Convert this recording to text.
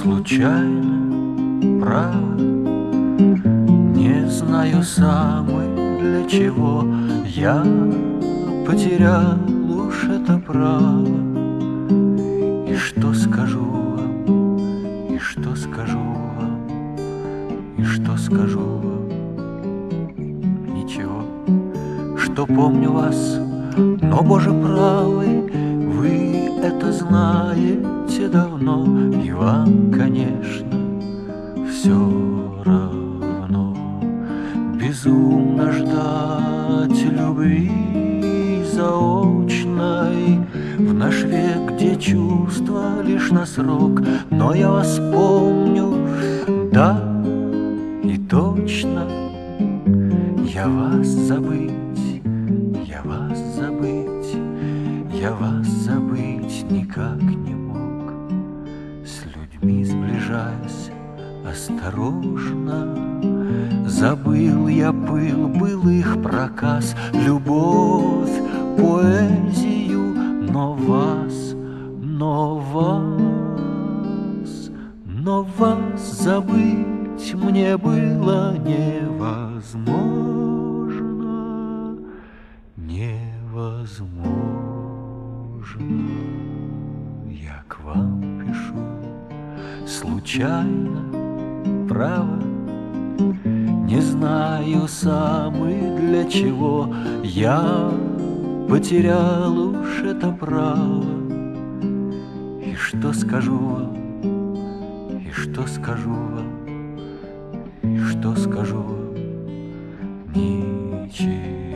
случайно, право, не знаю сам и для чего я потерял уж это право. И что скажу вам, и что скажу вам, и что скажу вам? Ничего, что помню вас, но, Боже правый, вы это знаете давно, и вам, конечно, все равно. Безумно ждать любви заочной в наш век, где чувства лишь на срок. Но я вас помню, да, и точно. Я вас забыть, я вас забыть, я вас забыть никак не мог. С людьми сближаясь осторожно, забыл я пыл былых проказ, любовь, поэзию, но вас забыть мне было невозможно, невозможно. Я к вам пишу случайно, право, не знаю сам и для чего я потерял уж это право. И что скажу вам, и что скажу вам, и что скажу вам? Ничего.